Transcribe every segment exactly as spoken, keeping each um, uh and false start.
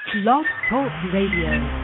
Blog Talk Radio.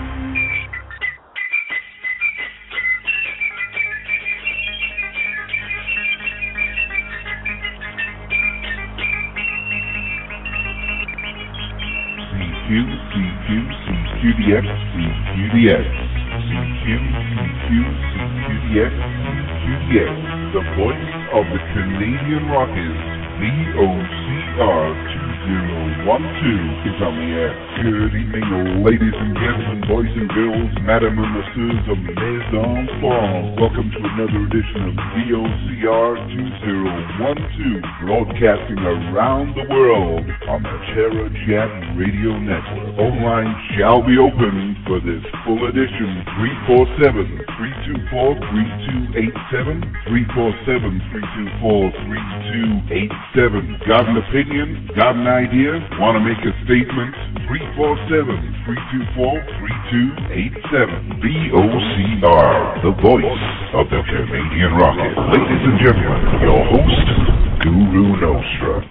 C Q, C Q, C Q D X, C Q D X, C Q, C Q, C Q D X, C Q D X, the voice of the Canadian Rockers, V O C R two zero one two is on the air. Good evening, ladies and gentlemen, boys and girls, madam and messieurs of mes enfants. Welcome to another edition of V O C R two zero one two, broadcasting around the world on the Terra Chat Radio Network. Phone lines shall be open for this full edition. three four seven, three two four, three two eight seven, three four seven, three two four, three two eight seven. Got an opinion? Got an idea? Want to make a statement? three four seven, three two four, three two eight seven. V O C R, the voice of the Canadian Rocket. Ladies and gentlemen, your host, Guru Nostra.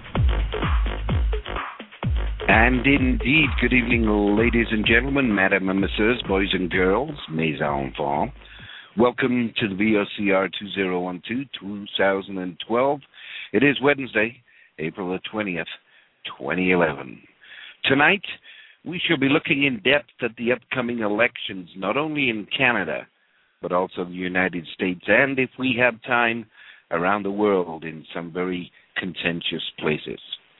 And indeed, good evening, ladies and gentlemen, madam and messieurs, boys and girls, mes enfants. Welcome to the V O C R two zero one two, two thousand twelve. It is Wednesday, April the twentieth, twenty eleven. Tonight, we shall be looking in depth at the upcoming elections, not only in Canada, but also the United States, and if we have time, around the world in some very contentious places.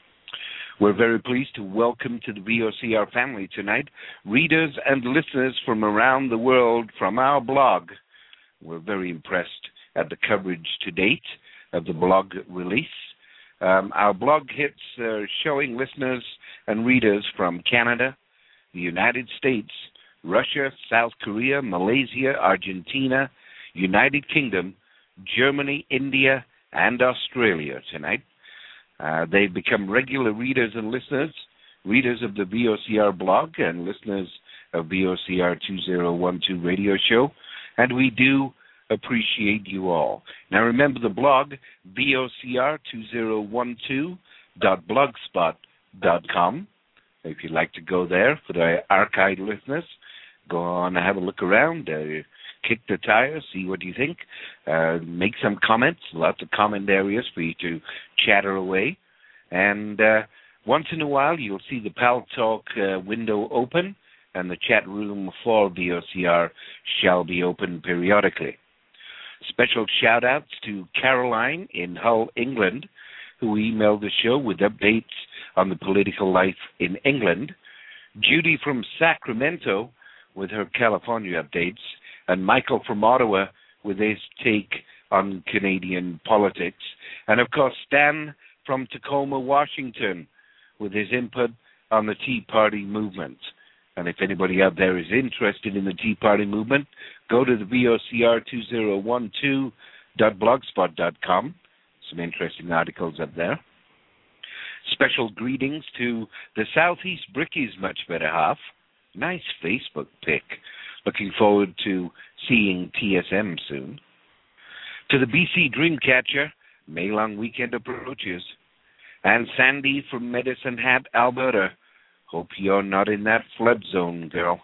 We're very pleased to welcome to the V O C R family tonight readers and listeners from around the world from our blog. We're very impressed at the coverage to date of the blog release. Um, our blog hits uh, showing listeners and readers from Canada, the United States, Russia, South Korea, Malaysia, Argentina, United Kingdom, Germany, India, and Australia tonight. Uh, they've become regular readers and listeners, readers of the V O C R blog and listeners of V O C R two zero one two radio show, and we do appreciate you all. Now remember the blog, V O C R two zero one two dot blogspot dot com. If you'd like to go there for the archived listeners, go on and have a look around, uh, kick the tires, see what you think, uh, make some comments, lots of comment areas for you to chatter away. And uh, once in a while, you'll see the Pal Talk uh, window open, and the chat room for V O C R shall be open periodically. Special shout-outs to Caroline in Hull, England, who emailed the show with updates on the political life in England, Judy from Sacramento with her California updates, and Michael from Ottawa with his take on Canadian politics, and of course Stan from Tacoma, Washington, with his input on the Tea Party movement. And if anybody out there is interested in the Tea Party movement, go to the V O C R two zero one two dot blogspot dot com. Some interesting articles up there. Special greetings to the Southeast Bricky's much better half. Nice Facebook pic. Looking forward to seeing T S M soon. To the B C Dreamcatcher, May long weekend approaches. And Sandy from Medicine Hat, Alberta. Hope you're not in that flood zone, girl.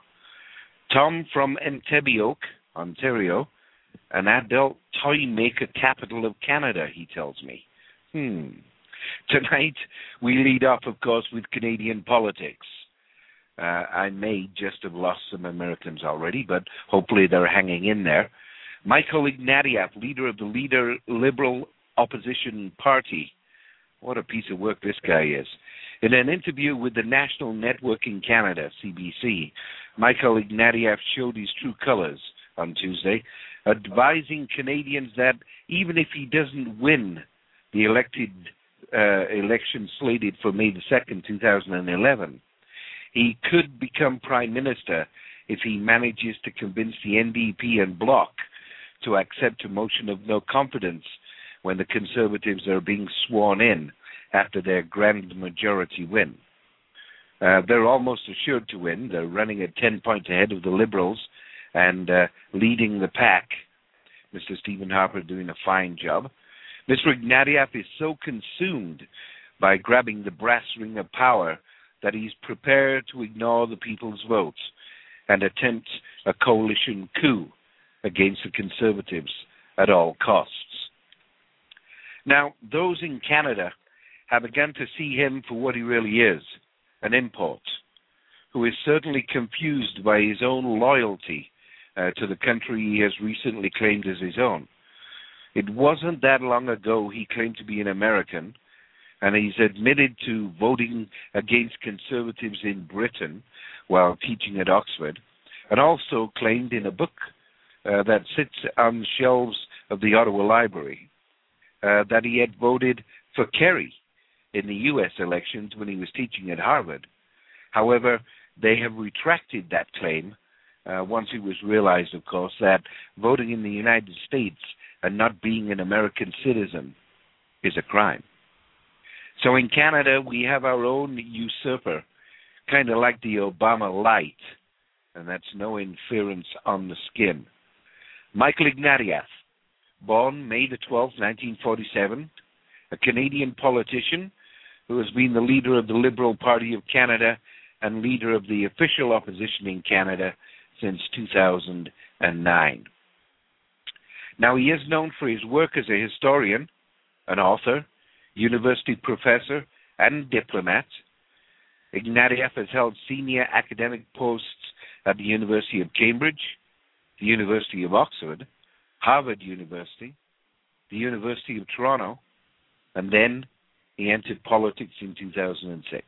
Tom from Entebbe, Ontario. An adult toy maker capital of Canada, he tells me. Hmm. Tonight, we lead off, of course, with Canadian politics. Uh, I may just have lost some Americans already, but hopefully they're hanging in there. Michael Ignatieff, leader of the Leader Liberal Opposition Party. What a piece of work this guy is. In an interview with the National Network in Canada, C B C, Michael Ignatieff showed his true colors on Tuesday, advising Canadians that even if he doesn't win the elected uh, election slated for May the second, two thousand eleven, he could become Prime Minister if he manages to convince the N D P and Bloc to accept a motion of no confidence when the Conservatives are being sworn in after their grand majority win. Uh, they're almost assured to win. They're running at ten points ahead of the Liberals and uh, leading the pack. Mister Stephen Harper doing a fine job. Mister Ignatieff is so consumed by grabbing the brass ring of power that he's prepared to ignore the people's votes and attempt a coalition coup against the Conservatives at all costs. Now, those in Canada have begun to see him for what he really is, an import, who is certainly confused by his own loyalty uh, to the country he has recently claimed as his own. It wasn't that long ago he claimed to be an American, and he's admitted to voting against Conservatives in Britain while teaching at Oxford, and also claimed in a book uh, that sits on the shelves of the Ottawa Library uh, that he had voted for Kerry in the U S elections when he was teaching at Harvard. However, they have retracted that claim uh, once it was realized, of course, that voting in the United States and not being an American citizen is a crime. So in Canada, we have our own usurper, kind of like the Obama light, and that's no interference on the skin. Michael Ignatieff, born May the twelfth, nineteen forty-seven, a Canadian politician who has been the leader of the Liberal Party of Canada and leader of the official opposition in Canada since two thousand nine. Now, he is known for his work as a historian, an author, university professor, and diplomat. Ignatieff has held senior academic posts at the University of Cambridge, the University of Oxford, Harvard University, the University of Toronto, and then he entered politics in two thousand six.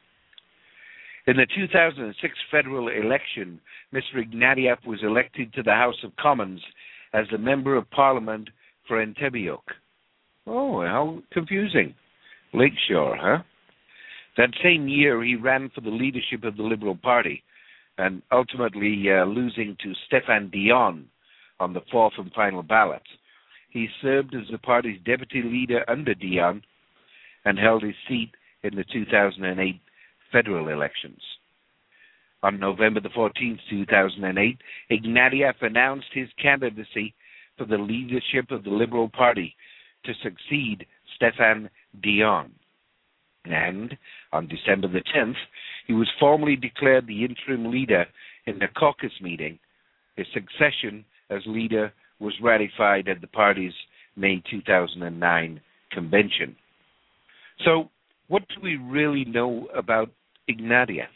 In the two thousand six federal election, Mister Ignatieff was elected to the House of Commons as the Member of Parliament for Entebbe. Oh, how confusing. Lakeshore, huh? That same year, he ran for the leadership of the Liberal Party, and ultimately uh, losing to Stéphane Dion on the fourth and final ballot. He served as the party's deputy leader under Dion and held his seat in the two thousand eight federal elections. On November the fourteenth, two thousand eight, Ignatieff announced his candidacy for the leadership of the Liberal Party to succeed Stéphane Dion. And on December the tenth, he was formally declared the interim leader in the caucus meeting. His succession as leader was ratified at the party's May two thousand nine convention. So, what do we really know about Ignatieff?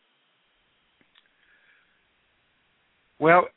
Well,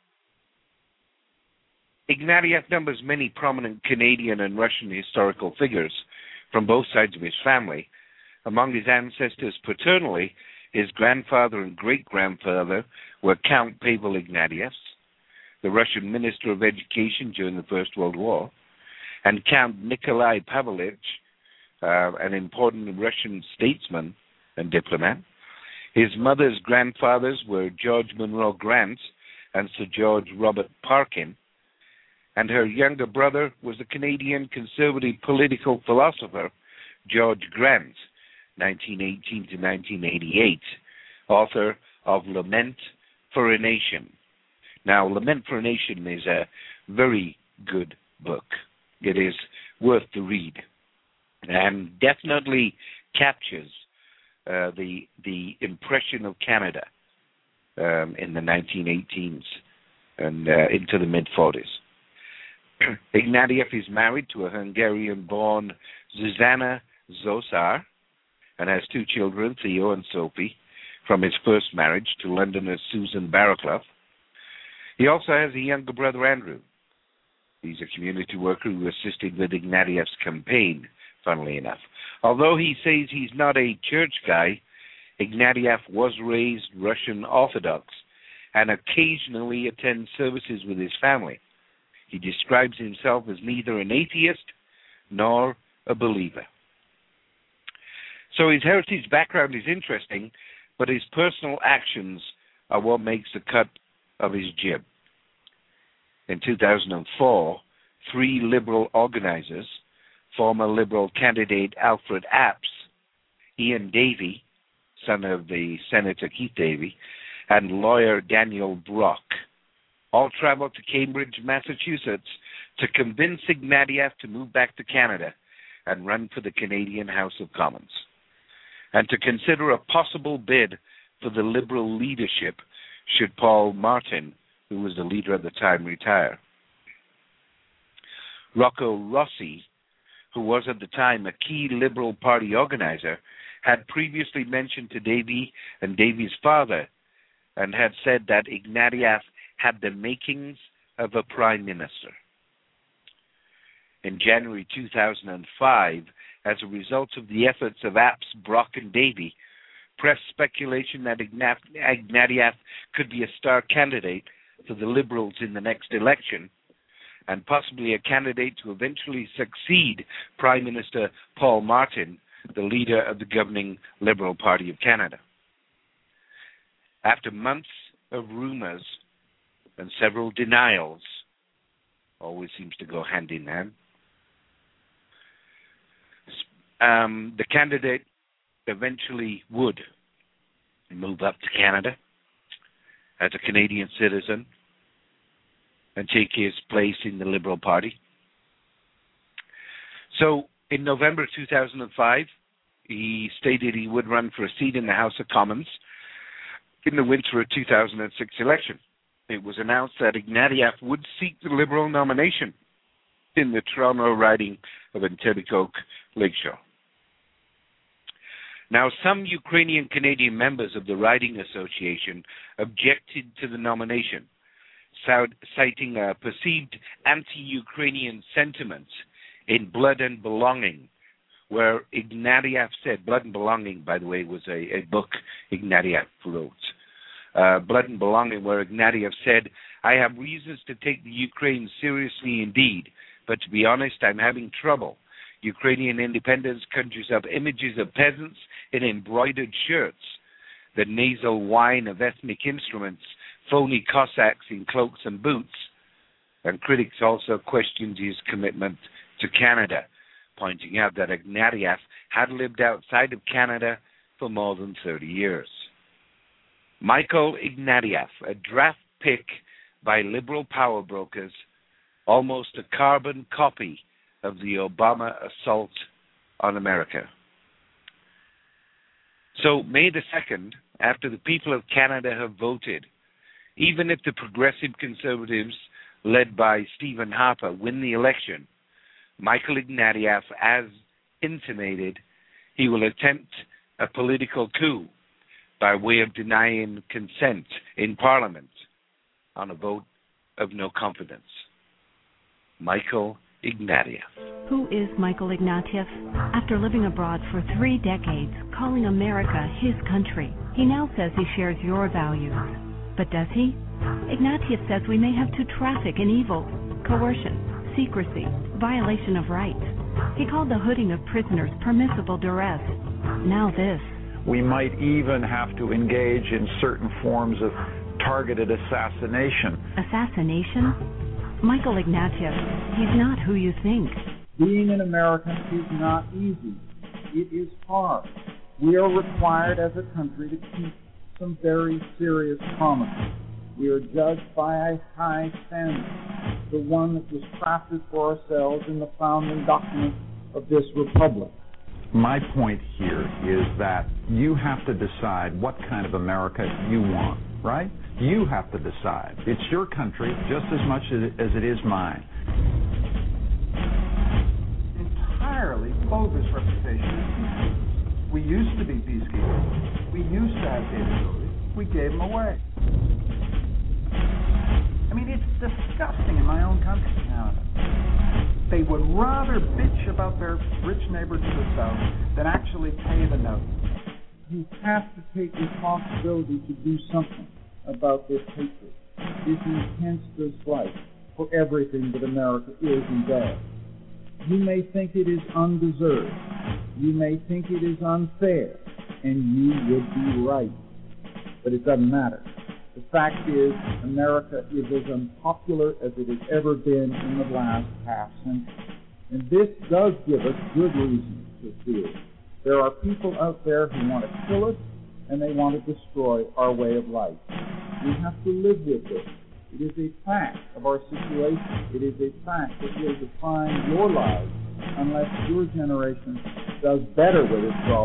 Ignatieff numbers many prominent Canadian and Russian historical figures from both sides of his family. Among his ancestors paternally, his grandfather and great-grandfather were Count Pavel Ignatieff, the Russian Minister of Education during the First World War, and Count Nikolai Pavlovich, uh, an important Russian statesman and diplomat. His mother's grandfathers were George Monroe Grant and Sir George Robert Parkin, and her younger brother was the Canadian conservative political philosopher George Grant, nineteen eighteen to nineteen eighty-eight, author of Lament for a Nation. Now, Lament for a Nation is a very good book. It is worth the read and definitely captures uh, the the impression of Canada um, in the nineteen eighteens and uh, into the mid-forties. Ignatieff is married to a Hungarian-born Zuzana Zosar and has two children, Theo and Sophie, from his first marriage to Londoner Susan Barraclough. He also has a younger brother, Andrew. He's a community worker who assisted with Ignatieff's campaign, funnily enough. Although he says he's not a church guy, Ignatieff was raised Russian Orthodox and occasionally attends services with his family. He describes himself as neither an atheist nor a believer. So his heritage background is interesting, but his personal actions are what makes the cut of his jib. In two thousand four, three Liberal organizers, former Liberal candidate Alfred Apps, Ian Davey, son of the Senator Keith Davey, and lawyer Daniel Brock, all traveled to Cambridge, Massachusetts, to convince Ignatieff to move back to Canada and run for the Canadian House of Commons. and to consider a possible bid for the Liberal leadership should Paul Martin, who was the leader at the time, retire. Rocco Rossi, who was at the time a key Liberal Party organizer, had previously mentioned to Davy and Davy's father and had said that Ignatieff had the makings of a prime minister. In January two thousand five, as a result of the efforts of Apps, Brock, and Davy, press speculation that Ignatieff could be a star candidate for the Liberals in the next election, and possibly a candidate to eventually succeed Prime Minister Paul Martin, the leader of the governing Liberal Party of Canada. After months of rumors and several denials, always seems to go hand in hand, um, the candidate eventually would move up to Canada as a Canadian citizen and take his place in the Liberal Party. So in November two thousand five, he stated he would run for a seat in the House of Commons in the winter of two thousand six election. It was announced that Ignatieff would seek the Liberal nomination in the Toronto riding of Etobicoke Lakeshore. Now, some Ukrainian-Canadian members of the Riding Association objected to the nomination, citing a perceived anti-Ukrainian sentiment in Blood and Belonging, where Ignatieff said, Blood and Belonging, by the way, was a, a book Ignatieff wrote, uh, Blood and Belonging, where Ignatieff said, I have reasons to take the Ukraine seriously indeed, but to be honest, I'm having trouble. Ukrainian independence conjures up images of peasants in embroidered shirts, the nasal whine of ethnic instruments, phony Cossacks in cloaks and boots, and critics also questioned his commitment to Canada, pointing out that Ignatieff had lived outside of Canada for more than thirty years. Michael Ignatieff, a draft pick by Liberal power brokers, almost a carbon copy of the Obama assault on America. So May the second, after the people of Canada have voted, even if the progressive Conservatives, led by Stephen Harper, win the election, Michael Ignatieff, as intimated, he will attempt a political coup by way of denying consent in Parliament on a vote of no confidence. Michael Ignatieff. Who is Michael Ignatieff? After living abroad for three decades, calling America his country, he now says he shares your values. But does he? Ignatieff says we may have to traffic in evil, coercion, secrecy, violation of rights. He called the hooding of prisoners permissible duress. Now this. We might even have to engage in certain forms of targeted assassination. Assassination? Michael Ignatieff, he's not who you think. Being an American is not easy. It is hard. We are required as a country to keep some very serious promises. We are judged by a high standard, the one that was crafted for ourselves in the founding documents of this republic. My point here is that you have to decide what kind of America you want, right? You have to decide. It's your country just as much as it is mine. Entirely bogus reputation. We used to be peacekeepers. We used to have capabilities. We gave them away. I mean, it's disgusting in my own country, Canada. They would rather bitch about their rich neighbor to the south than actually pay the note. You have to take responsibility to do something about this hatred, this intense dislike for everything that America is and does. You may think it is undeserved. You may think it is unfair, and you would be right. But it doesn't matter. The fact is, America is as unpopular as it has ever been in the last half century. And this does give us good reason to fear. There are people out there who want to kill us, and they want to destroy our way of life. We have to live with this. It is a fact of our situation. It is a fact that will define your lives unless your generation does better with its problem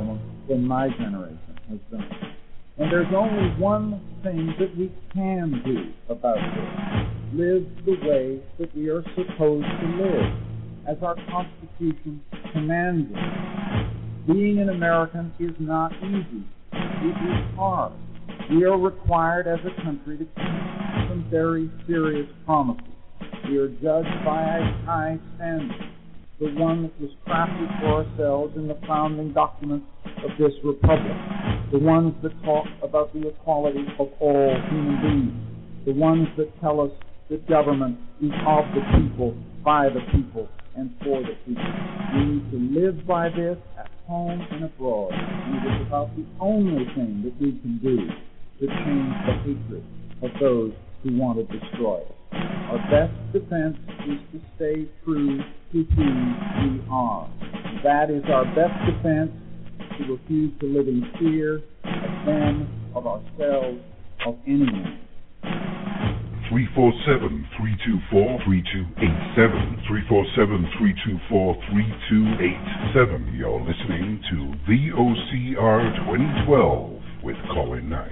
than my generation has done. And there's only one thing that we can do about this: live the way that we are supposed to live, as our Constitution commands us. Being an American is not easy. It is hard. We are required as a country to keep some very serious promises. We are judged by a high standard, the one that was crafted for ourselves in the founding documents of this republic, the ones that talk about the equality of all human beings, the ones that tell us that government is of the people, by the people, and for the people. We need to live by this at home and abroad, and it is about the only thing that we can do to change the hatred of those who want to destroy us. Our best defense is to stay true to who we are. That is our best defense, to refuse to live in fear of them, of ourselves, of anyone. three four seven, three two four, three two eight seven. three four seven, three two four, three two eight seven. You're listening to V O C R twenty twelve with Colin Knight.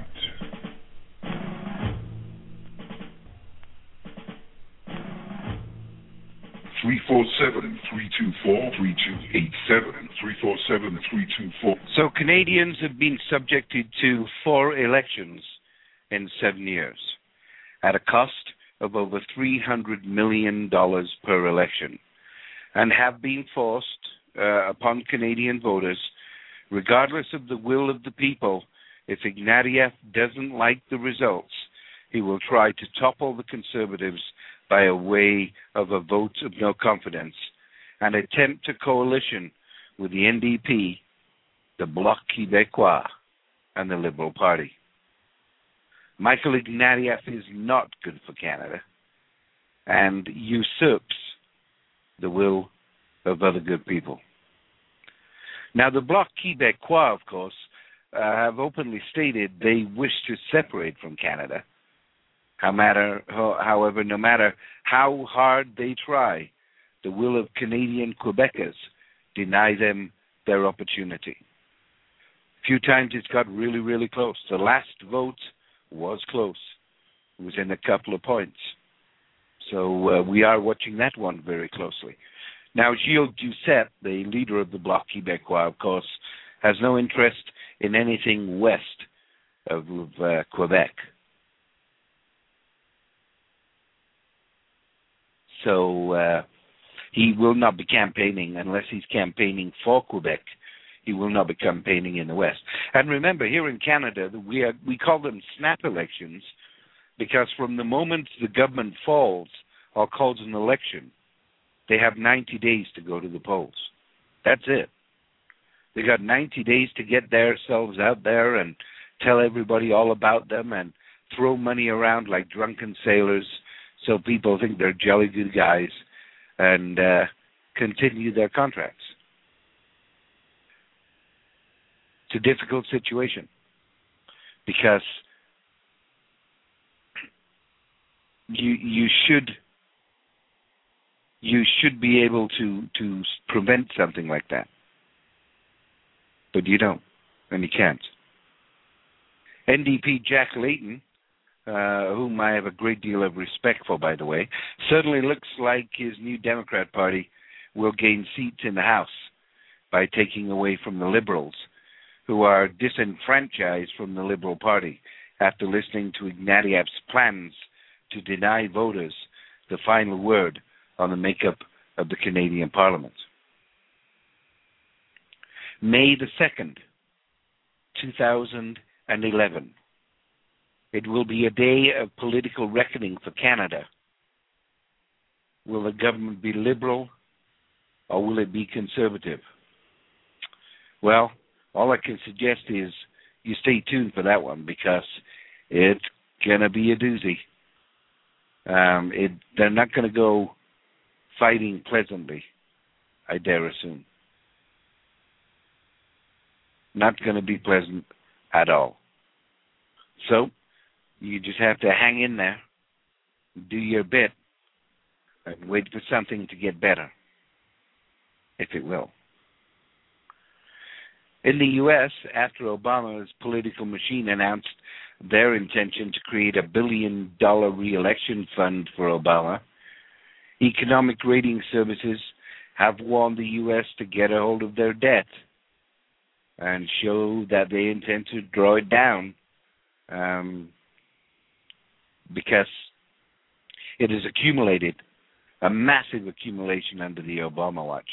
three four seven, three two four, three two eight seven. three four seven, three two four. So Canadians have been subjected to four elections in seven years, at a cost of over three hundred million dollars per election, and have been forced uh, upon Canadian voters, regardless of the will of the people. If Ignatieff doesn't like the results, he will try to topple the Conservatives by a way of a vote of no confidence and attempt a coalition with the N D P, the Bloc Québécois, and the Liberal Party. Michael Ignatieff is not good for Canada and usurps the will of other good people. Now, the Bloc Québécois, of course, uh, have openly stated they wish to separate from Canada. How matter, however, no matter how hard they try, the will of Canadian Quebecers deny them their opportunity. A few times it's got really, really close. The last vote was close. It was in a couple of points. So uh, we are watching that one very closely. Now, Gilles Duceppe, the leader of the Bloc Québécois, of course, has no interest in anything west of uh, Quebec. So uh, he will not be campaigning unless he's campaigning for Quebec. He will not be campaigning in the West. And remember, here in Canada, we are, we call them snap elections because from the moment the government falls or calls an election, they have ninety days to go to the polls. That's it. They got ninety days to get themselves out there and tell everybody all about them and throw money around like drunken sailors so people think they're jolly good guys and uh, continue their contracts. It's a difficult situation because you you should you should be able to, to prevent something like that. But you don't, and you can't. N D P Jack Layton, uh, whom I have a great deal of respect for, by the way, certainly looks like his new Democrat Party will gain seats in the House by taking away from the Liberals, who are disenfranchised from the Liberal Party after listening to Ignatieff's plans to deny voters the final word on the makeup of the Canadian Parliament. May the second, two thousand eleven. It will be a day of political reckoning for Canada. Will the government be liberal or will it be conservative? Well, all I can suggest is you stay tuned for that one because it's going to be a doozy. Um, it, they're not going to go fighting pleasantly, I dare assume. Not going to be pleasant at all. So, you just have to hang in there, do your bit, and wait for something to get better, if it will. In the U S, after Obama's political machine announced their intention to create a billion dollar re-election fund for Obama, economic rating services have warned the U S to get a hold of their debt and show that they intend to draw it down um, because it has accumulated, a massive accumulation under the Obama watch.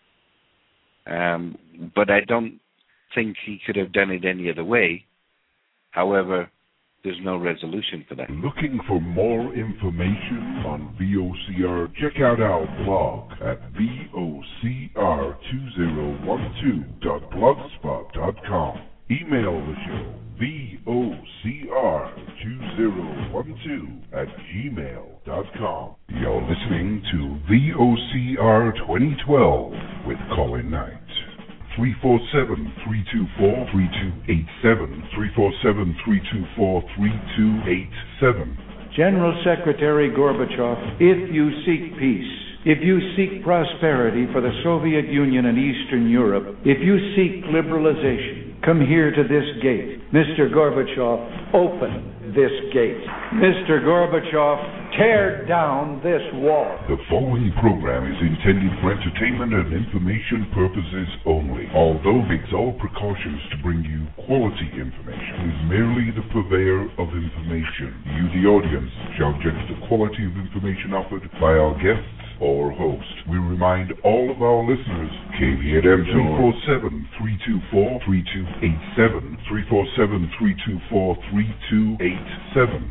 Um, but I don't think he could have done it any other way. However, there's no resolution for that. Looking for more information on V O C R? Check out our blog at V O C R two zero one two dot blogspot dot com. Email the show V O C R two zero one two at gmail dot com. You're listening to V O C R twenty twelve with Colin Knight. three four seven, three two four, three two eight seven, three four seven, three two four, three two eight seven. General Secretary Gorbachev, if you seek peace, if you seek prosperity for the Soviet Union and Eastern Europe, if you seek liberalization, come here to this gate. Mister Gorbachev, open this gate. Mister Gorbachev, tear down this wall. The following program is intended for entertainment and information purposes only. Although takes all precautions to bring you quality information, is merely the purveyor of information. You, the audience, shall judge the quality of information offered by our guests or host. We remind all of our listeners, K V N M three four seven, three two four, three two eight seven, three four seven, three two four, three two eight seven.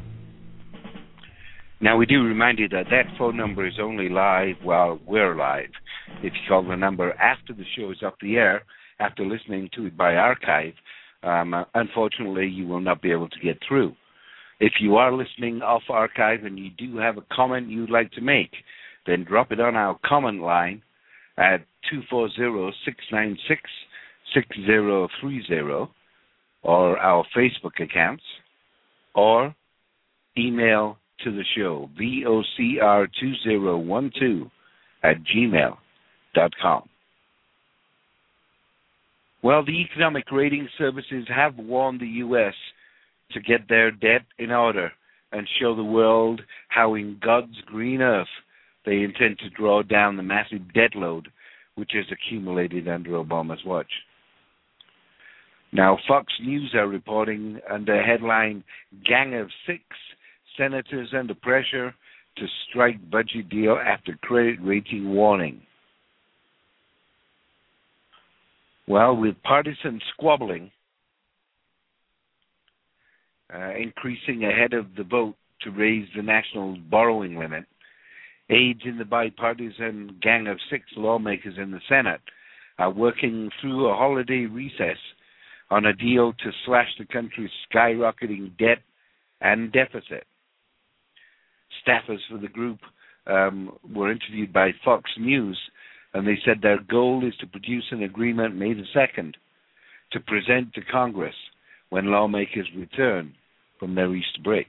Now, we do remind you that that phone number is only live while we're live. If you call the number after the show is off the air, after listening to it by archive, um, unfortunately, you will not be able to get through. If you are listening off archive and you do have a comment you'd like to make, then drop it on our comment line at two four zero, six nine six, six zero three zero or our Facebook accounts, or email to the show, V O C R two zero one two at gmail dot com. Well, the economic rating services have warned the U S to get their debt in order and show the world how in God's green earth they intend to draw down the massive debt load which has accumulated under Obama's watch. Now, Fox News are reporting under headline, Gang of Six, Senators Under Pressure to Strike Budget Deal After Credit Rating Warning. Well, with partisan squabbling uh, increasing ahead of the vote to raise the national borrowing limit, aides in the bipartisan Gang of Six lawmakers in the Senate are working through a holiday recess on a deal to slash the country's skyrocketing debt and deficit. Staffers for the group um, were interviewed by Fox News, and they said their goal is to produce an agreement May the second to present to Congress when lawmakers return from their Easter break.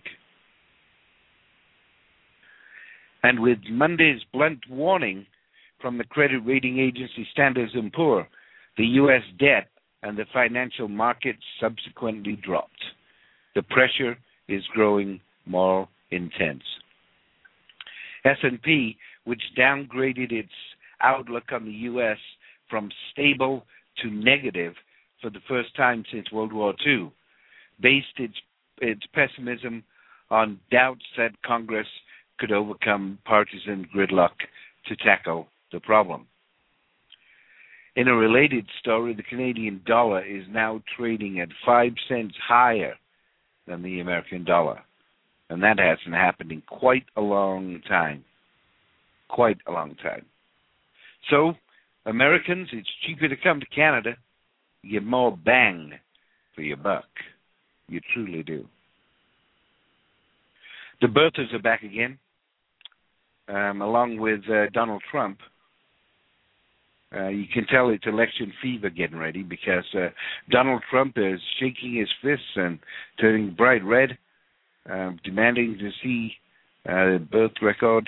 And with Monday's blunt warning from the credit rating agency Standard and Poor's, the U S debt and the financial markets subsequently dropped. The pressure is growing more intense. S and P, which downgraded its outlook on the U S from stable to negative for the first time since World War Two, based its, its pessimism on doubts that Congress could overcome partisan gridlock to tackle the problem. In a related story, the Canadian dollar is now trading at five cents higher than the American dollar. And that hasn't happened in quite a long time. Quite a long time. So, Americans, it's cheaper to come to Canada. You get more bang for your buck. You truly do. The birthers are back again, um, along with uh, Donald Trump. Uh, you can tell it's election fever getting ready because uh, Donald Trump is shaking his fists and turning bright red, uh, demanding to see uh, the birth record.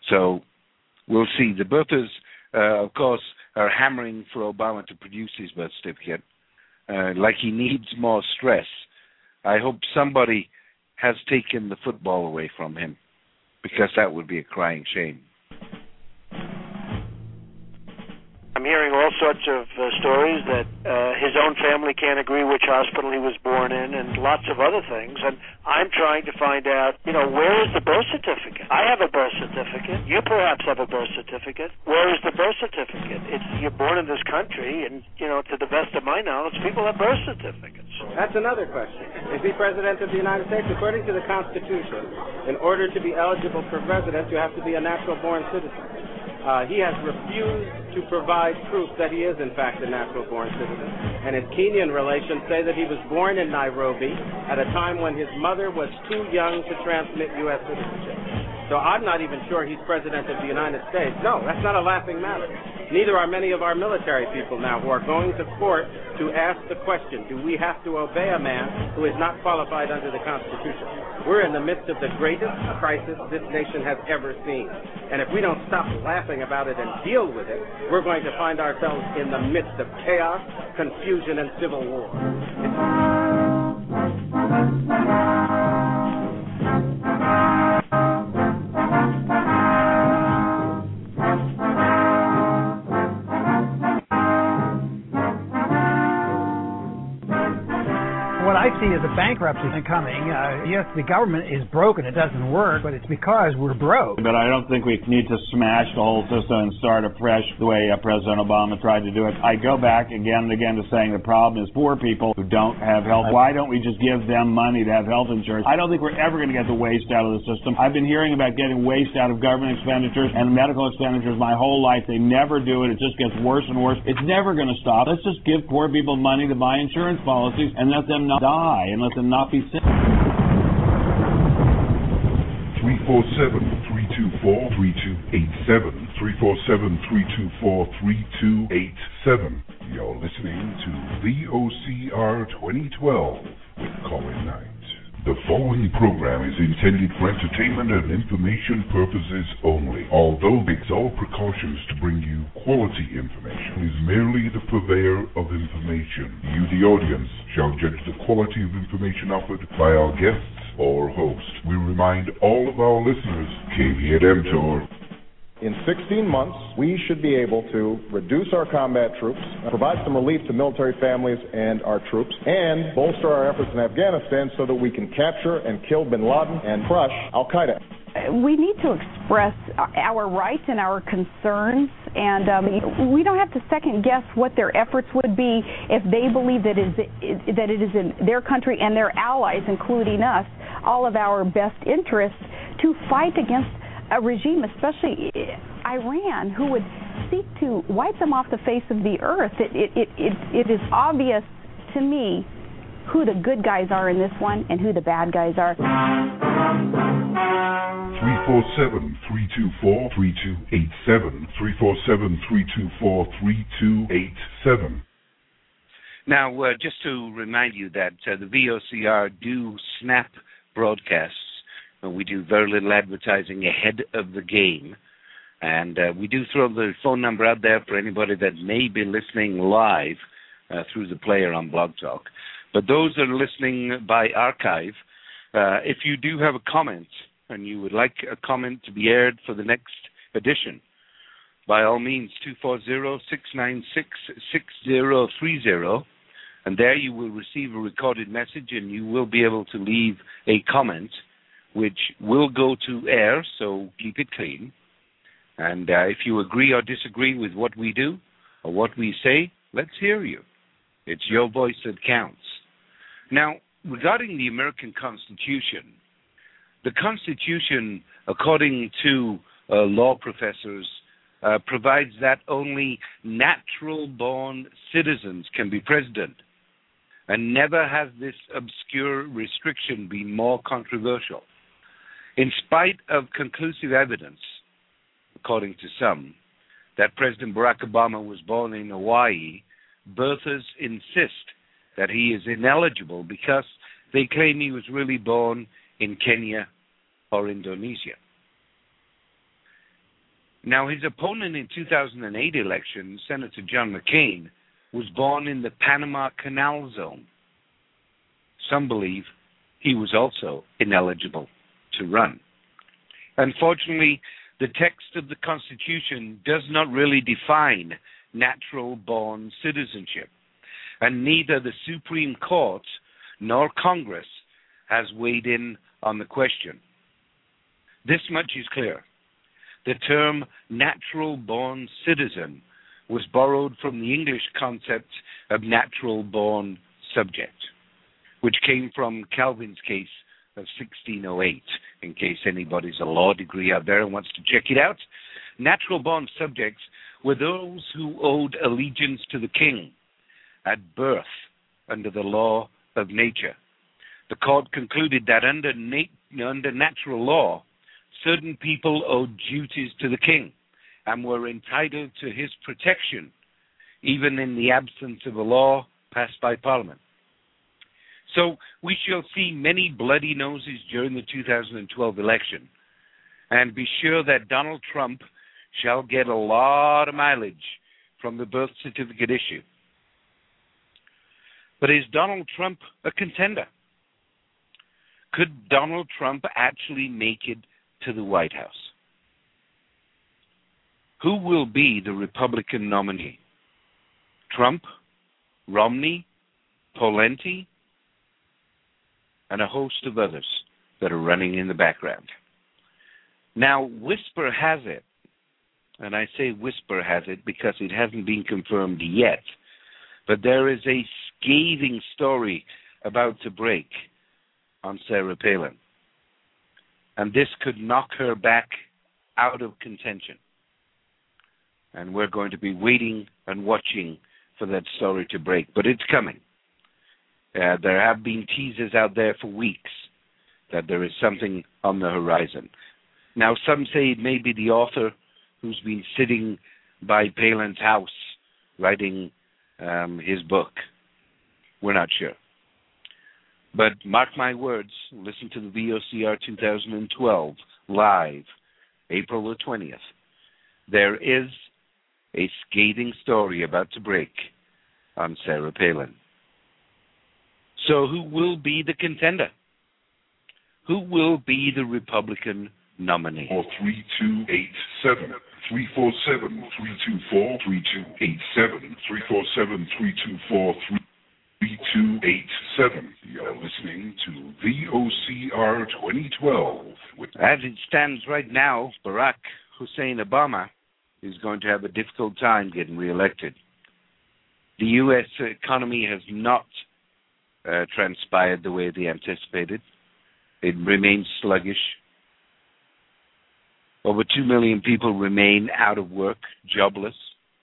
So we'll see. The birthers, uh, of course, are hammering for Obama to produce his birth certificate, uh, like he needs more stress. I hope somebody has taken the football away from him, because that would be a crying shame. I'm hearing all sorts of uh, stories that uh, his own family can't agree which hospital he was born in, and lots of other things. And I'm trying to find out, you know, where is the birth certificate? I have a birth certificate. You perhaps have a birth certificate. Where is the birth certificate? It's you're born in this country, and, you know, to the best of my knowledge, people have birth certificates. That's another question. Is he President of the United States? According to the Constitution, in order to be eligible for president, you have to be a natural-born citizen. Uh, he has refused to provide proof that he is, in fact, a natural-born citizen. And his Kenyan relations say that he was born in Nairobi at a time when his mother was too young to transmit U S citizenship. So I'm not even sure he's President of the United States. No, that's not a laughing matter. Neither are many of our military people now who are going to court to ask the question, do we have to obey a man who is not qualified under the Constitution? We're in the midst of the greatest crisis this nation has ever seen. And if we don't stop laughing about it and deal with it, we're going to find ourselves in the midst of chaos, confusion, and civil war. What I see is a bankruptcy coming. Uh, yes, the government is broken. It doesn't work, but it's because we're broke. But I don't think we need to smash the whole system and start afresh the way uh, President Obama tried to do it. I go back again and again to saying the problem is poor people who don't have health. Why don't we just give them money to have health insurance? I don't think we're ever going to get the waste out of the system. I've been hearing about getting waste out of government expenditures and medical expenditures my whole life. They never do it. It just gets worse and worse. It's never going to stop. Let's just give poor people money to buy insurance policies and let them not die and let them not be sick. three four seven, three two four, three two eight seven. three four seven, three two four, three two eight seven. You're listening to V O C R twenty twelve with Colin Knight. The following program is intended for entertainment and information purposes only. Although takes all precautions to bring you quality information, is merely the purveyor of information. You, the audience, shall judge the quality of information offered by our guests or host. We remind all of our listeners, caveat emptor. In sixteen months, we should be able to reduce our combat troops, provide some relief to military families and our troops, and bolster our efforts in Afghanistan so that we can capture and kill bin Laden and crush al-Qaeda. We need to express our rights and our concerns, and um, we don't have to second guess what their efforts would be if they believe that it is, that it is in their country and their allies, including us, all of our best interests to fight against a regime, especially Iran, who would seek to wipe them off the face of the earth. It, it, it, it, it is obvious to me who the good guys are in this one and who the bad guys are. three four seven, three two four, three two eight seven. three four seven, three two four, three two eight seven. Now, uh, just to remind you that uh, the V O C R do snap broadcasts. We do very little advertising ahead of the game. And uh, we do throw the phone number out there for anybody that may be listening live uh, through the player on Blog Talk. But those that are listening by archive, uh, if you do have a comment and you would like a comment to be aired for the next edition, by all means, two four zero, six nine six, six zero three zero. And there you will receive a recorded message and you will be able to leave a comment which will go to air, so keep it clean. And uh, if you agree or disagree with what we do or what we say, let's hear you. It's your voice that counts. Now, regarding the American Constitution, the Constitution, according to uh, law professors, uh, provides that only natural-born citizens can be president. And never has this obscure restriction been more controversial. In spite of conclusive evidence, according to some, that President Barack Obama was born in Hawaii, birthers insist that he is ineligible because they claim he was really born in Kenya or Indonesia. Now, his opponent in two thousand eight election, Senator John McCain, was born in the Panama Canal Zone. Some believe he was also ineligible to run. Unfortunately, the text of the Constitution does not really define natural-born citizenship, and neither the Supreme Court nor Congress has weighed in on the question. This much is clear. The term natural-born citizen was borrowed from the English concept of natural-born subject, which came from Calvin's case of sixteen oh eight, in case anybody's a law degree out there and wants to check it out. Natural-born subjects were those who owed allegiance to the king at birth under the law of nature. The court concluded that under, nat- under natural law, certain people owed duties to the king and were entitled to his protection, even in the absence of a law passed by Parliament. So we shall see many bloody noses during the two thousand twelve election, and be sure that Donald Trump shall get a lot of mileage from the birth certificate issue. But is Donald Trump a contender? Could Donald Trump actually make it to the White House? Who will be the Republican nominee? Trump, Romney, Pawlenty, and a host of others that are running in the background. Now, whisper has it, and I say whisper has it because it hasn't been confirmed yet, but there is a scathing story about to break on Sarah Palin. And this could knock her back out of contention. And we're going to be waiting and watching for that story to break. But it's coming. Uh, there have been teasers out there for weeks that there is something on the horizon. Now, some say it may be the author who's been sitting by Palin's house writing um, his book. We're not sure. But mark my words, listen to the V O C R two thousand twelve live, April the twentieth. There is a scathing story about to break on Sarah Palin. So who will be the contender? Who will be the Republican nominee? Or three two eight seven, three four seven, three two four, three two eight seven, three four seven, three two four, three two eight seven. You're listening to V O C R twenty twelve. As it stands right now, Barack Hussein Obama is going to have a difficult time getting reelected. The U S economy has not uh, transpired the way they anticipated. It remains sluggish. Over two million people remain out of work, jobless.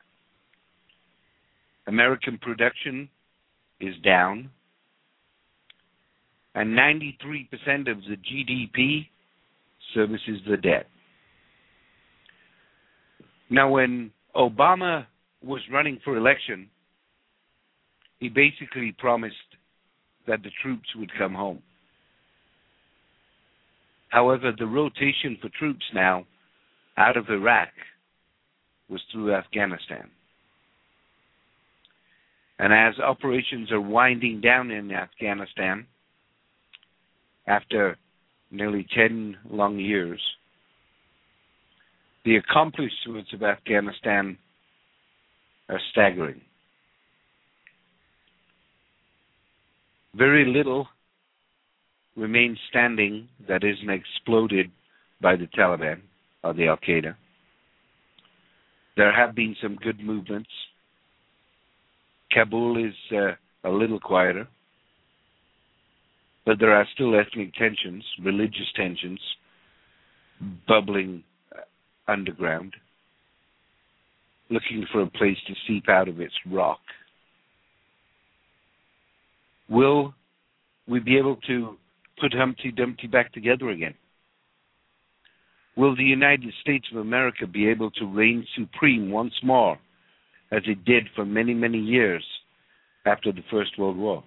American production is down. And ninety-three percent of the G D P services the debt. Now, when Obama was running for election, he basically promised that the troops would come home. However, the rotation for troops now out of Iraq was through Afghanistan. And as operations are winding down in Afghanistan, after nearly ten long years, the accomplishments of Afghanistan are staggering. Very little remains standing that isn't exploded by the Taliban or the Al-Qaeda. There have been some good movements. Kabul is uh, a little quieter, but there are still ethnic tensions, religious tensions, bubbling underground, looking for a place to seep out of its rock. Will we be able to put Humpty Dumpty back together again? Will the United States of America be able to reign supreme once more, as it did for many, many years after the First World War?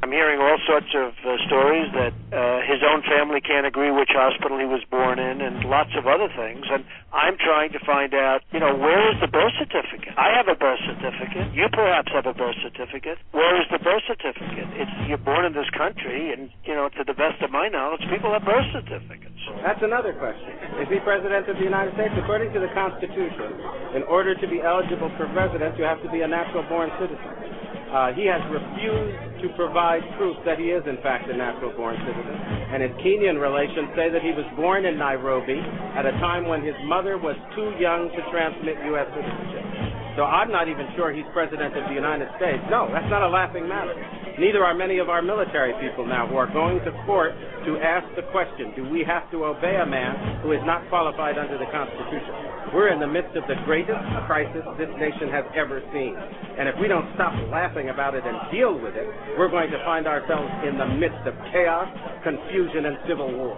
I'm hearing all sorts of uh, stories that uh, his own family can't agree which hospital he was born in, and lots of other things. And I'm trying to find out, you know, where is the birth certificate? I have a birth certificate. You perhaps have a birth certificate. Where is the birth certificate? It's you're born in this country, and you know, to the best of my knowledge, people have birth certificates. That's another question. Is he president of the United States? According to the Constitution, in order to be eligible for residence, you have to be a natural-born citizen. Uh, he has refused to provide proof that he is, in fact, a natural-born citizen. And his Kenyan relations say that he was born in Nairobi at a time when his mother was too young to transmit U S citizenship. So I'm not even sure he's president of the United States. No, that's not a laughing matter. Neither are many of our military people now who are going to court to ask the question, do we have to obey a man who is not qualified under the Constitution? We're in the midst of the greatest crisis this nation has ever seen. And if we don't stop laughing about it and deal with it, we're going to find ourselves in the midst of chaos, confusion, and civil war.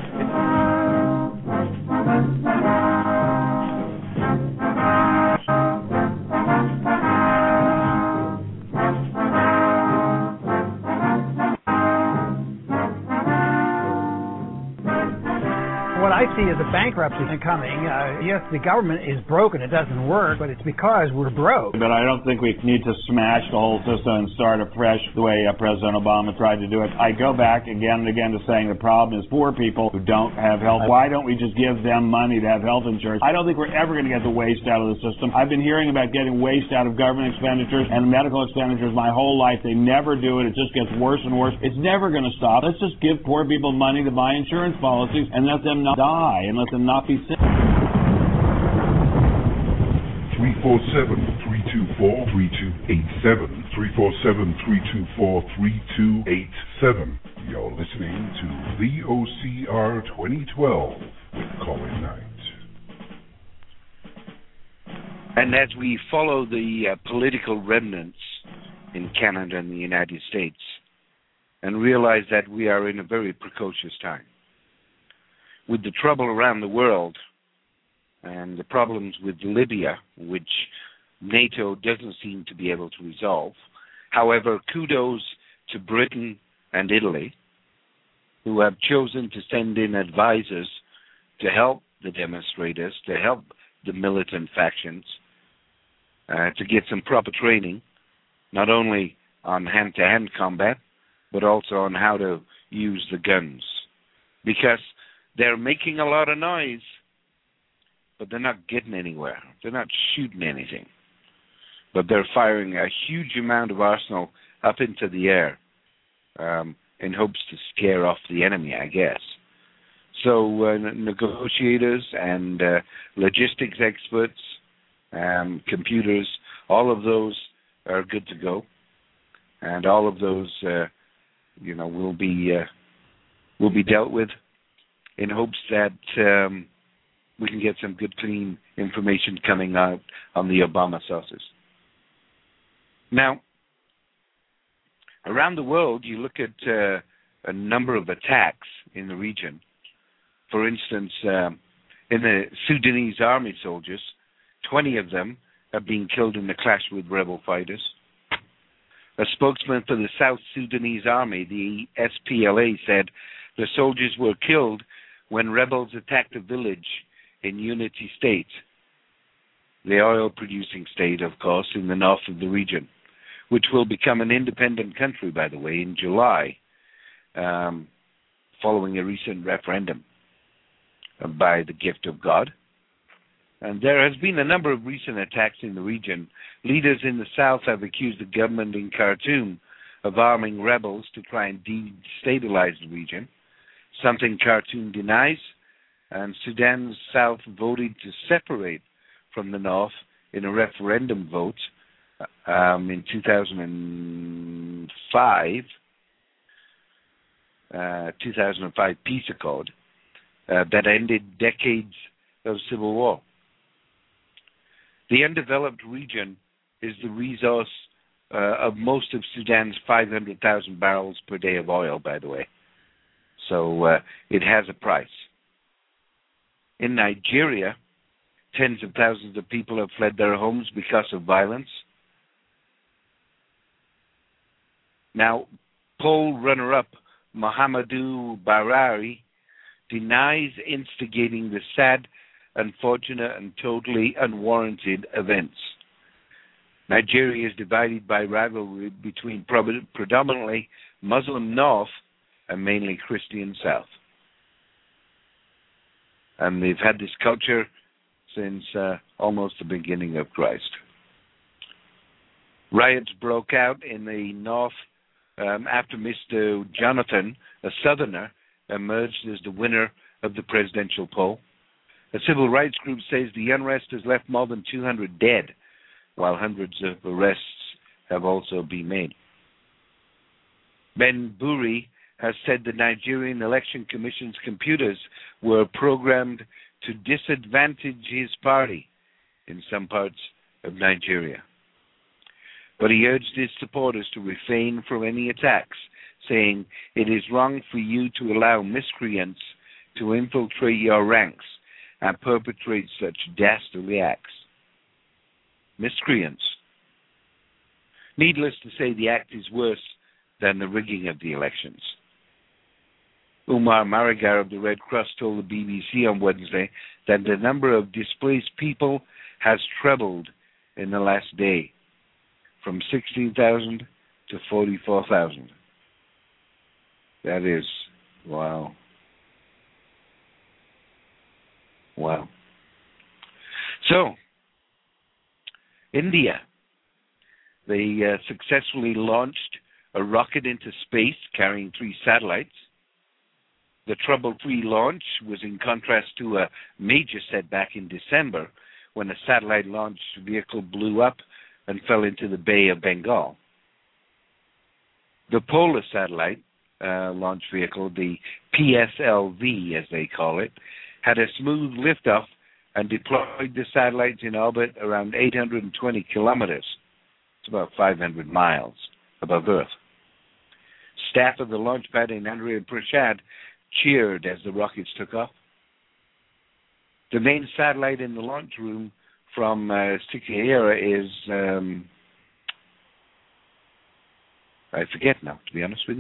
What I see is a bankruptcy coming. Uh, yes, the government is broken. It doesn't work, but it's because we're broke. But I don't think we need to smash the whole system and start afresh the way uh, President Obama tried to do it. I go back again and again to saying the problem is poor people who don't have health. Why don't we just give them money to have health insurance? I don't think we're ever going to get the waste out of the system. I've been hearing about getting waste out of government expenditures and medical expenditures my whole life. They never do it. It just gets worse and worse. It's never going to stop. Let's just give poor people money to buy insurance policies and let them not die and let them not be sick. three four seven, three two four, three two eight seven. three four seven, three two four, three two eight seven. You're listening to V O C R twenty twelve with Colin Knight. And as we follow the uh, political remnants in Canada and the United States and realize that we are in a very precocious time, with the trouble around the world and the problems with Libya, which NATO doesn't seem to be able to resolve. However, kudos to Britain and Italy, who have chosen to send in advisors to help the demonstrators, to help the militant factions, uh, to get some proper training, not only on hand-to-hand combat, but also on how to use the guns. Because they're making a lot of noise, but they're not getting anywhere. They're not shooting anything. But they're firing a huge amount of arsenal up into the air um, in hopes to scare off the enemy, I guess. So uh, negotiators and uh, logistics experts, um, computers, all of those are good to go. And all of those, uh, you know, will be uh, will be dealt with in hopes that um, we can get some good, clean information coming out on the Obama saucers. Now, around the world, you look at uh, a number of attacks in the region. For instance, um, in the Sudanese army soldiers, twenty of them have been killed in the clash with rebel fighters. A spokesman for the South Sudanese army, the S P L A, said the soldiers were killed when rebels attacked a village in Unity State, the oil-producing state, of course, in the north of the region, which will become an independent country, by the way, in July, um, following a recent referendum by the gift of God. And there has been a number of recent attacks in the region. Leaders in the south have accused the government in Khartoum of arming rebels to try and destabilize the region, something Khartoum denies, and Sudan's south voted to separate from the north in a referendum vote um, in two thousand five, uh, two thousand five peace accord uh, that ended decades of civil war. The undeveloped region is the resource uh, of most of Sudan's five hundred thousand barrels per day of oil, by the way. So uh, it has a price. In Nigeria, tens of thousands of people have fled their homes because of violence. Now, Poll runner-up Muhammadu Buhari denies instigating the sad, unfortunate, and totally unwarranted events. Nigeria is divided by rivalry between predominantly Muslim North and mainly Christian South. And they've had this culture since uh, almost the beginning of Christ. Riots broke out in the north um, after Mister Jonathan, a southerner, emerged as the winner of the presidential poll. A civil rights group says the unrest has left more than two hundred dead, while hundreds of arrests have also been made. Ben Buri has said the Nigerian Election Commission's computers were programmed to disadvantage his party in some parts of Nigeria. But he urged his supporters to refrain from any attacks, saying, "It is wrong for you to allow miscreants to infiltrate your ranks and perpetrate such dastardly acts." Miscreants. Needless to say, the act is worse than the rigging of the elections. Umar Marigar of the Red Cross told the B B C on Wednesday that the number of displaced people has trebled in the last day, from sixteen thousand to forty-four thousand. That is, wow. Wow. So, India, they uh, successfully launched a rocket into space carrying three satellites. The trouble-free launch was in contrast to a major setback in December when a satellite launch vehicle blew up and fell into the Bay of Bengal. The Polar satellite uh, launch vehicle, the P S L V as they call it, had a smooth liftoff and deployed the satellites in orbit around eight hundred twenty kilometers. It's about five hundred miles above Earth. Staff of the launch pad in Andhra Pradesh cheered as the rockets took off. The main satellite in the launch room from uh, Sikihira is, um, I forget now, to be honest with you.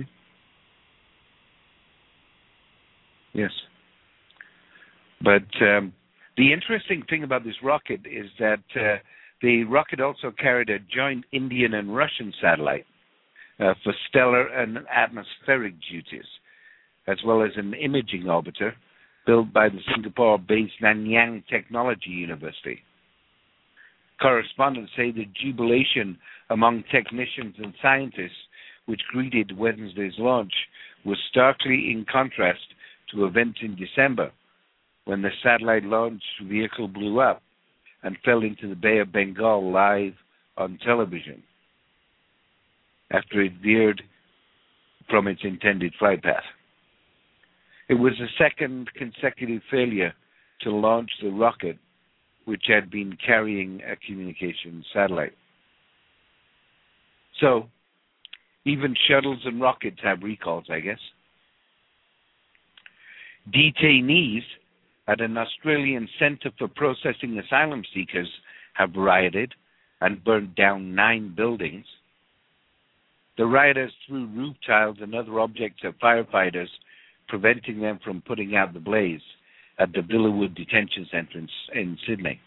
Yes. But um, the interesting thing about this rocket is that uh, the rocket also carried a joint Indian and Russian satellite uh, for stellar and atmospheric duties, as well as an imaging orbiter built by the Singapore-based Nanyang Technology University. Correspondents say the jubilation among technicians and scientists which greeted Wednesday's launch was starkly in contrast to events in December when the satellite launch vehicle blew up and fell into the Bay of Bengal live on television after it veered from its intended flight path. It was the second consecutive failure to launch the rocket, which had been carrying a communications satellite. So, even shuttles and rockets have recalls, I guess. Detainees at an Australian centre for processing asylum seekers have rioted and burned down nine buildings. The rioters threw roof tiles and other objects at firefighters, preventing them from putting out the blaze at the Villawood Detention Centre in Sydney.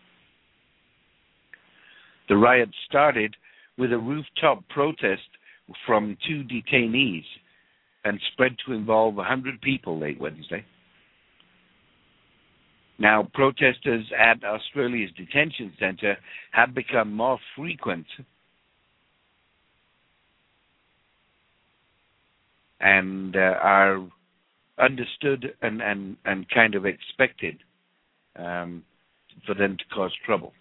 The riot started with a rooftop protest from two detainees and spread to involve one hundred people late Wednesday. Now, protesters at Australia's detention centre have become more frequent and uh, are understood and, and, and kind of expected um, for them to cause trouble.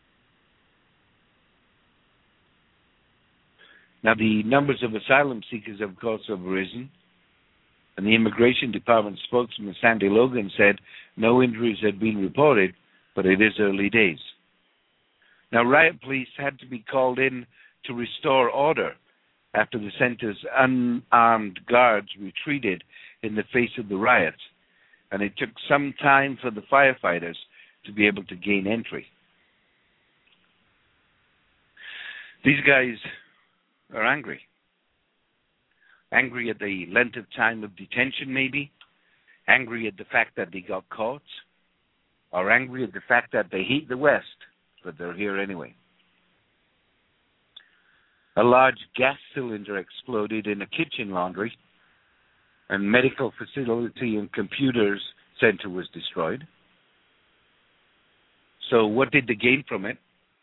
Now, the numbers of asylum seekers, of course, have risen, and the Immigration Department spokesman, Sandy Logan, said no injuries had been reported, but it is early days. Now, riot police had to be called in to restore order after the centre's unarmed guards retreated in the face of the riots, and it took some time for the firefighters to be able to gain entry. These guys are angry. Angry at the length of time of detention, maybe. Angry at the fact that they got caught. Or angry at the fact that they hate the West, but they're here anyway. A large gas cylinder exploded in a kitchen laundry. A medical facility and computers center was destroyed. So what did they gain from it?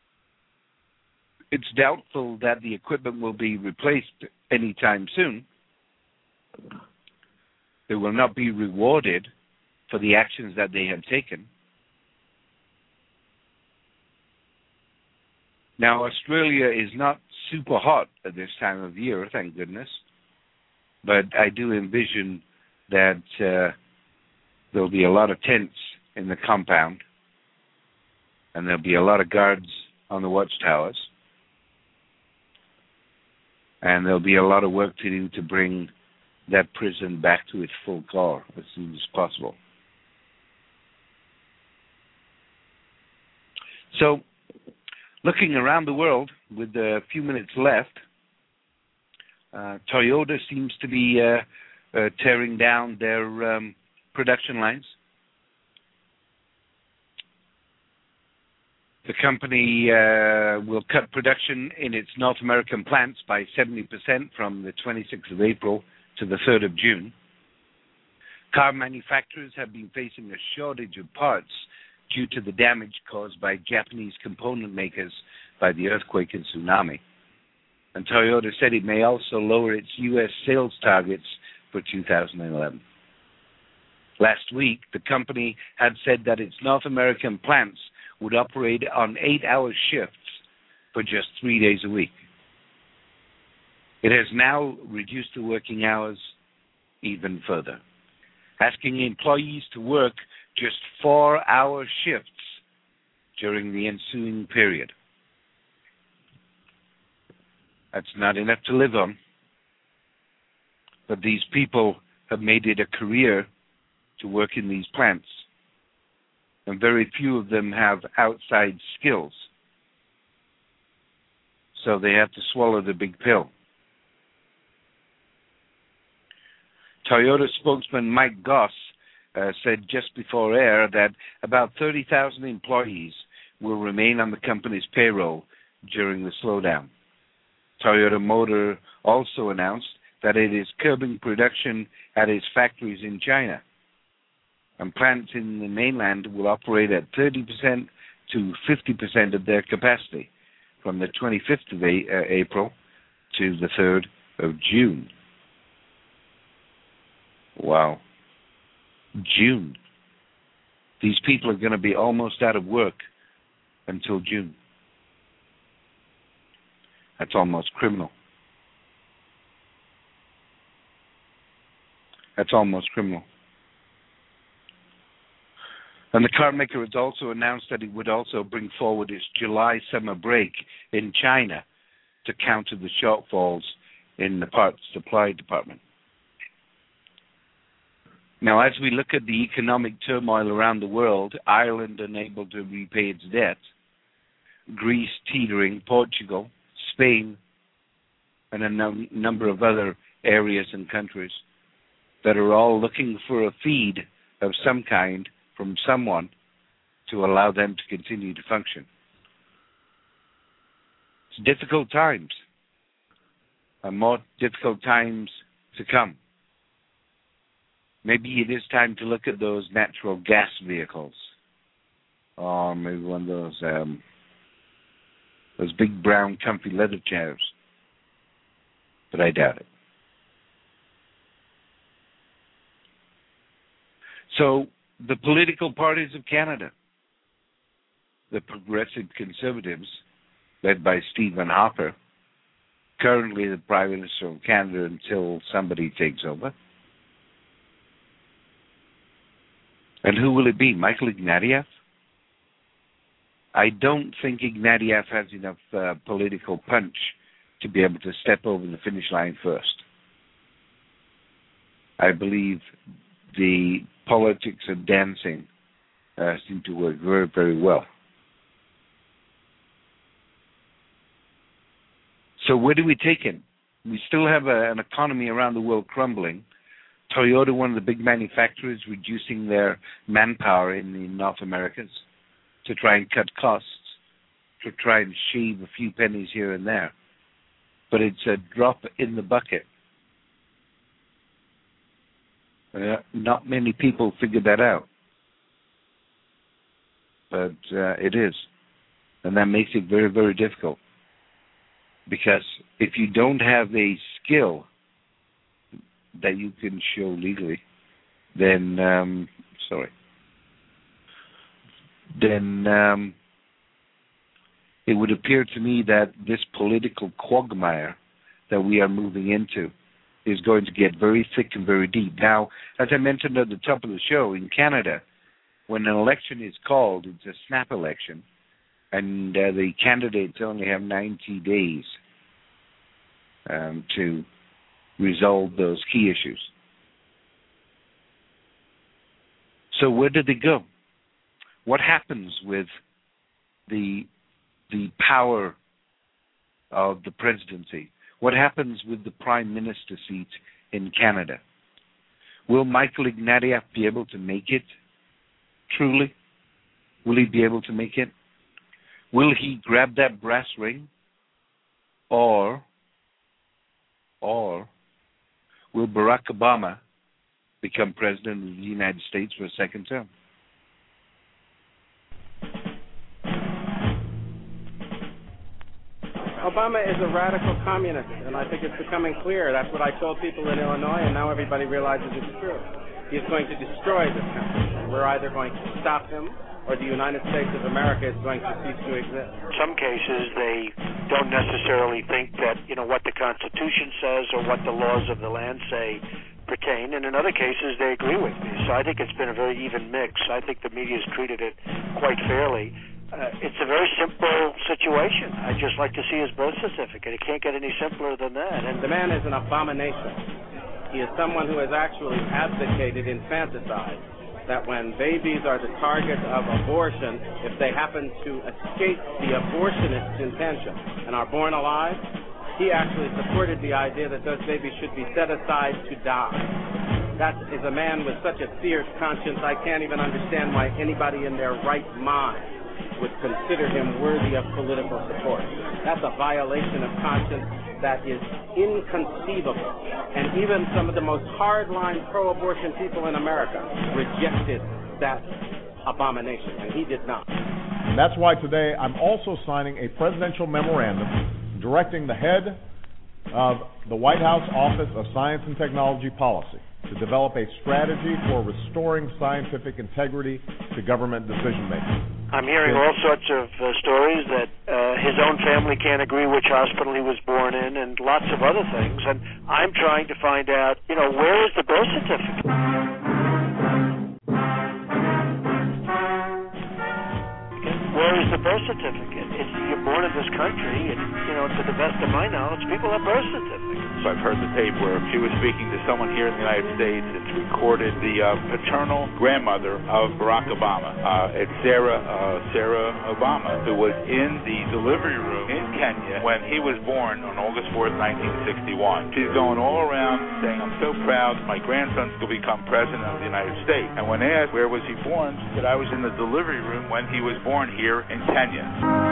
It's doubtful that the equipment will be replaced anytime soon. They will not be rewarded for the actions that they have taken. Now, Australia is not super hot at this time of year, thank goodness. But I do envision that uh, there'll be a lot of tents in the compound, and there'll be a lot of guards on the watchtowers, and there'll be a lot of work to do to bring that prison back to its full core as soon as possible. So, looking around the world with a few minutes left, uh, Toyota seems to be uh, uh, tearing down their um, production lines. The company uh, will cut production in its North American plants by seventy percent from the twenty-sixth of April to the third of June. Car manufacturers have been facing a shortage of parts due to the damage caused by Japanese component makers by the earthquake and tsunami. And Toyota said it may also lower its U S sales targets for two thousand eleven. Last week, the company had said that its North American plants would operate on eight-hour shifts for just three days a week. It has now reduced the working hours even further, asking employees to work just four-hour shifts during the ensuing period. That's not enough to live on, but these people have made it a career to work in these plants, and very few of them have outside skills, so they have to swallow the big pill. Toyota spokesman Mike Goss uh, said just before air that about thirty thousand employees will remain on the company's payroll during the slowdown. Toyota Motor also announced that it is curbing production at its factories in China, and plants in the mainland will operate at thirty percent to fifty percent of their capacity from the twenty-fifth of April to the third of June. Wow. June. These people are going to be almost out of work until June. That's almost criminal. That's almost criminal. And the car maker has also announced that it would also bring forward its July summer break in China to counter the shortfalls in the parts supply department. Now, as we look at the economic turmoil around the world, Ireland unable to repay its debt, Greece teetering, Portugal, Spain, and a num- number of other areas and countries that are all looking for a feed of some kind from someone to allow them to continue to function. It's difficult times, and more difficult times to come. Maybe it is time to look at those natural gas vehicles, or maybe one of those um, those big brown comfy leather chairs, but I doubt it. So the political parties of Canada, the Progressive Conservatives, led by Stephen Harper, currently the Prime Minister of Canada until somebody takes over. And who will it be? Michael Ignatieff? I don't think Ignatieff has enough uh, political punch to be able to step over the finish line first. I believe the politics of dancing uh, seem to work very, very well. So where do we take him? we still have a, an economy around the world crumbling. Toyota, one of the big manufacturers, reducing their manpower in the North Americas to try and cut costs, to try and shave a few pennies here and there. But it's a drop in the bucket. Uh, not many people figured that out. But uh, it is. And that makes it very, very difficult. Because if you don't have a skill that you can show legally, then, um, sorry, then um, it would appear to me that this political quagmire that we are moving into is going to get very thick and very deep. Now, as I mentioned at the top of the show, in Canada, when an election is called, it's a snap election, and uh, the candidates only have ninety days um, to resolve those key issues. So where did they go? What happens with the the power of the presidency? What happens with the prime minister seat in Canada? Will Michael Ignatieff be able to make it? Truly? Will he be able to make it? Will he grab that brass ring? Or, or will Barack Obama become president of the United States for a second term? Obama is a radical communist, and I think it's becoming clear. That's what I told people in Illinois, and now everybody realizes it's true. He's going to destroy this country. We're either going to stop him, or the United States of America is going to cease to exist. In some cases, they don't necessarily think that, you know, what the Constitution says or what the laws of the land say pertain, and in other cases, they agree with me. So I think it's been a very even mix. I think the media has treated it quite fairly. Uh, it's a very simple situation. I'd just like to see his birth certificate. It can't get any simpler than that. And the man is an abomination. He is someone who has actually advocated infanticide, that when babies are the target of abortion, if they happen to escape the abortionist's intention and are born alive, he actually supported the idea that those babies should be set aside to die. That is a man with such a fierce conscience, I can't even understand why anybody in their right mind would consider him worthy of political support. That's a violation of conscience that is inconceivable. And even some of the most hardline pro-abortion people in America rejected that abomination, and he did not. And that's why today I'm also signing a presidential memorandum directing the head of the White House Office of Science and Technology Policy to develop a strategy for restoring scientific integrity to government decision-making. I'm hearing all sorts of uh, stories that uh, his own family can't agree which hospital he was born in and lots of other things. And I'm trying to find out, you know, where is the birth certificate? Where is the birth certificate? It's, you're born in this country, and, you know, to the best of my knowledge, people have birth certificates. So I've heard the tape where she was speaking to someone here in the United States. It's recorded the uh, paternal grandmother of Barack Obama. Uh, it's Sarah uh, Sarah Obama, who was in the delivery room in Kenya when he was born on August fourth, nineteen sixty-one. She's going all around saying, "I'm so proud my grandson's going to become president of the United States." And when asked where was he born, she said, "I was in the delivery room when he was born here in Kenya."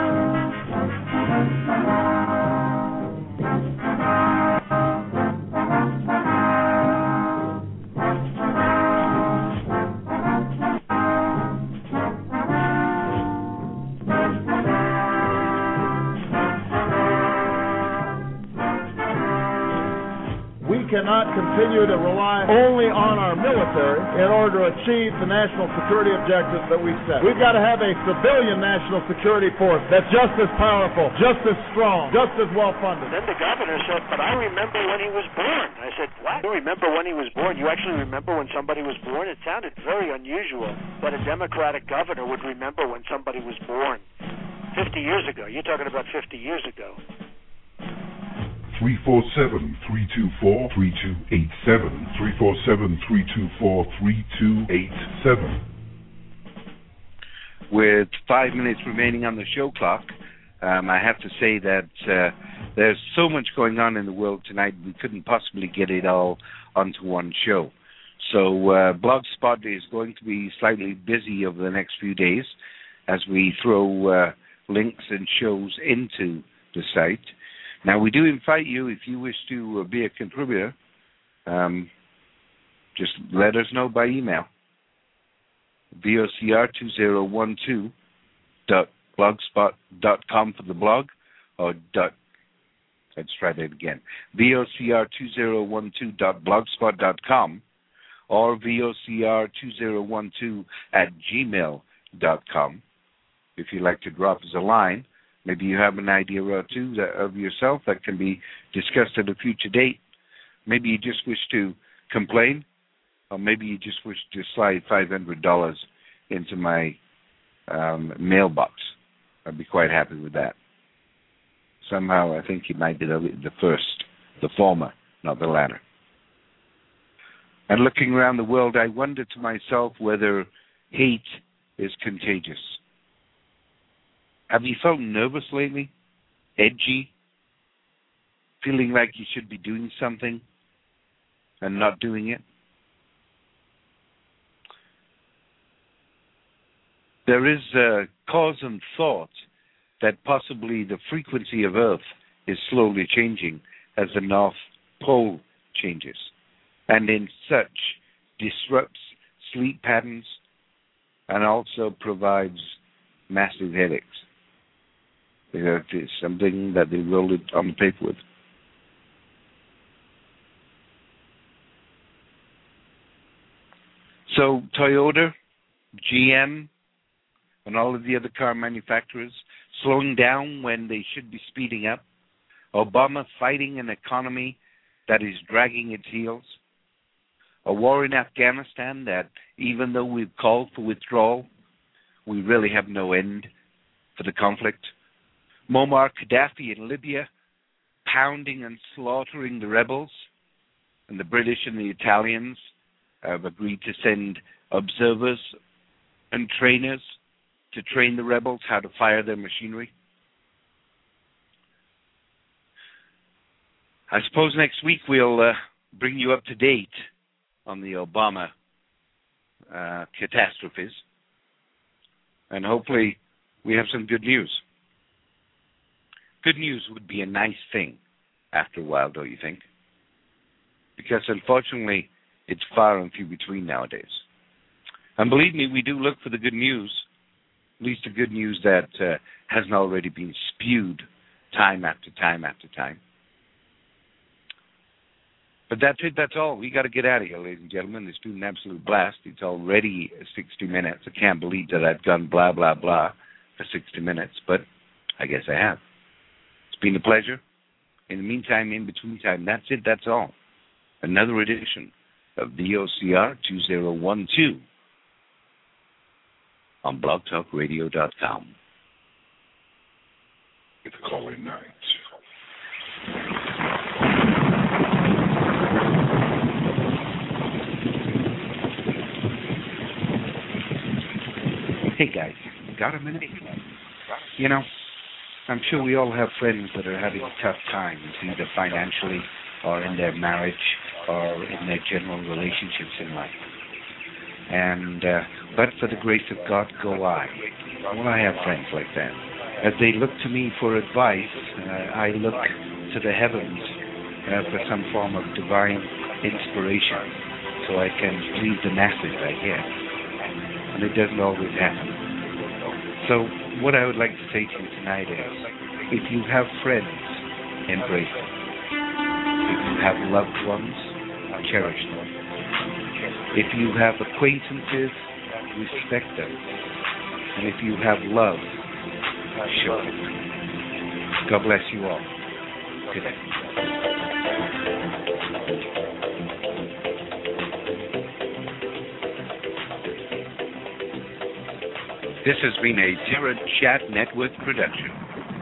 Cannot continue to rely only on our military in order to achieve the national security objectives that we've set. We've got to have a civilian national security force that's just as powerful, just as strong, just as well funded. Then the governor said, "But I remember when he was born." I said, "What? You remember when he was born? You actually remember when somebody was born?" It sounded very unusual that a Democratic governor would remember when somebody was born fifty years ago. You're talking about fifty years ago. three four seven, three two four, three two eight seven, three four seven, three two four, three two eight seven. With five minutes remaining on the show clock, um, I have to say that uh, There's so much going on in the world tonight, we couldn't possibly get it all onto one show. So uh, Blogspot is going to be slightly busy over the next few days as we throw uh, links and shows into the site. Now, we do invite you, if you wish to uh, be a contributor, um, just let us know by email. V O C R two zero one two dot blogspot dot com for the blog, or dot, let's try that again, V O C R two zero one two dot blogspot dot com, or V O C R two zero one two at gmail dot com. If you'd like to drop us a line, maybe you have an idea or two that, of yourself that can be discussed at a future date. Maybe you just wish to complain, or maybe you just wish to slide five hundred dollars into my um, mailbox. I'd be quite happy with that. Somehow I think it might be the, the first, the former, not the latter. And looking around the world, I wonder to myself whether hate is contagious. Have you felt nervous lately? Edgy? Feeling like you should be doing something and not doing it? There is a cause and thought that possibly the frequency of Earth is slowly changing as the North Pole changes, and in such disrupts sleep patterns and also provides massive headaches. It is something that they rolled it on the paper with. So Toyota, G M, and all of the other car manufacturers slowing down when they should be speeding up. Obama fighting an economy that is dragging its heels. A war in Afghanistan that, even though we've called for withdrawal, we really have no end for the conflict. Muammar Gaddafi in Libya pounding and slaughtering the rebels, and the British and the Italians have agreed to send observers and trainers to train the rebels how to fire their machinery. I suppose next week we'll uh, bring you up to date on the Obama uh, catastrophes, and hopefully we have some good news. Good news would be a nice thing after a while, don't you think? Because unfortunately, it's far and few between nowadays. And believe me, we do look for the good news, at least the good news that uh, hasn't already been spewed time after time after time. But that's it, that's all. We got to get out of here, ladies and gentlemen. It's been an absolute blast. It's already sixty minutes. I can't believe that I've gone blah, blah, blah for sixty minutes, but I guess I have. It's been a pleasure. In the meantime, in between time, that's it, that's all. Another edition of V O C R two zero one two on blog talk radio dot com. It's calling night. Hey guys, got a minute? You know, I'm sure we all have friends that are having tough times, either financially or in their marriage or in their general relationships in life. And, uh, but for the grace of God go I. Well, I have friends like that. As they look to me for advice, uh, I look to the heavens uh, for some form of divine inspiration so I can please the message I get. And it doesn't always happen. So what I would like to say to you tonight is, if you have friends, embrace them. If you have loved ones, cherish them. If you have acquaintances, respect them. And if you have love, show it. God bless you all. Good night. This has been a Terra Chat Network production.